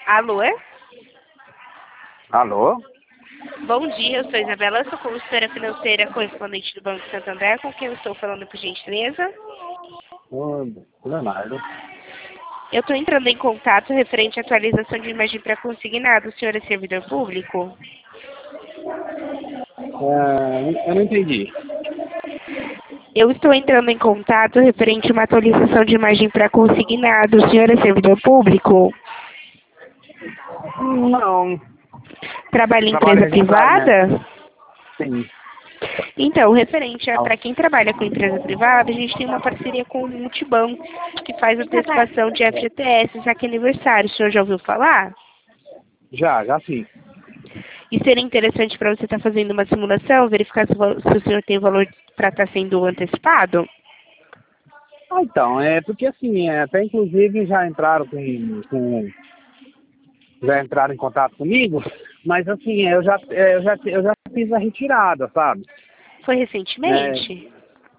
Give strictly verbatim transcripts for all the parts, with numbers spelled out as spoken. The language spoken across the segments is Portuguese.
Alô? Alô? Bom dia, eu sou Isabela, sou consultora financeira correspondente do Banco Santander, com quem eu estou falando, por gentileza. Oi, Leonardo. Eu estou entrando em contato referente à atualização de imagem para consignado. O senhor é servidor público? É, eu não entendi. Eu estou entrando em contato referente a uma atualização de imagem para consignado. O senhor é servidor público? Não. Trabalha em Trabalho empresa registrado, né? privada? Sim. Então, referente a para quem trabalha com empresa privada, a gente tem uma parceria com o Multibanco, que faz antecipação de F G T S, saque aniversário. O senhor já ouviu falar? Já, já sim. E seria interessante para você estar fazendo uma simulação, verificar se o, val- se o senhor tem valor para estar sendo antecipado? Ah, então, é porque assim, é, até inclusive já entraram com, com já entraram em contato comigo, mas assim, é, eu já, é, eu já, eu já fiz a retirada, sabe? Foi É, recentemente?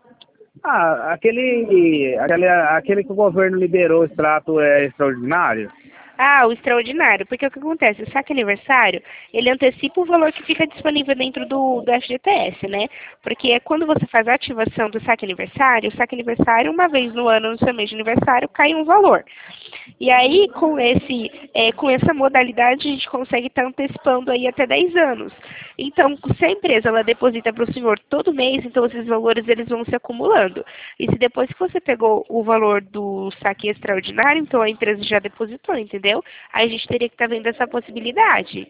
ah, aquele, aquele, aquele que o governo liberou o extrato é extraordinário. Ah, o extraordinário, porque o que acontece? O saque aniversário, ele antecipa o valor que fica disponível dentro do, do F G T S, né? Porque é quando você faz a ativação do saque aniversário, o saque aniversário, uma vez no ano, no seu mês de aniversário, cai um valor. E aí, com, esse, é, com essa modalidade, a gente consegue estar antecipando aí até dez anos. Então, se a empresa ela deposita para o senhor todo mês, então esses valores eles vão se acumulando. E se depois que você pegou o valor do saque extraordinário, então a empresa já depositou, entendeu? Aí a gente teria que estar vendo essa possibilidade.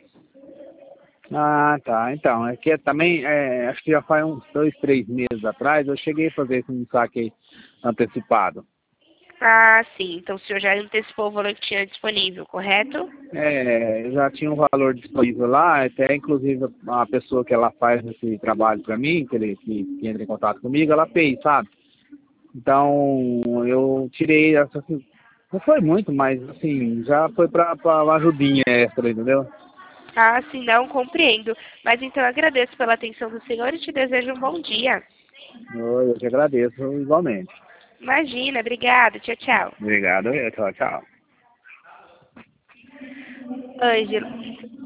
Ah, tá. Então, é que também, é, acho que já faz uns dois, três meses atrás, eu cheguei a fazer esse um saque antecipado. Ah, sim. Então o senhor já antecipou o valor que tinha disponível, correto? É, já tinha um valor disponível lá, até inclusive a pessoa que ela faz esse trabalho para mim, que, ele, que, que entra em contato comigo, ela fez, sabe? Então, eu tirei, essa, não foi muito, mas assim, já foi para uma ajudinha extra, entendeu? Ah, sim, não compreendo. Mas então eu agradeço pela atenção do senhor e te desejo um bom dia. Eu, eu te agradeço igualmente. Imagina, obrigada. Tchau, tchau. Obrigado, tchau, tchau. Ângelo.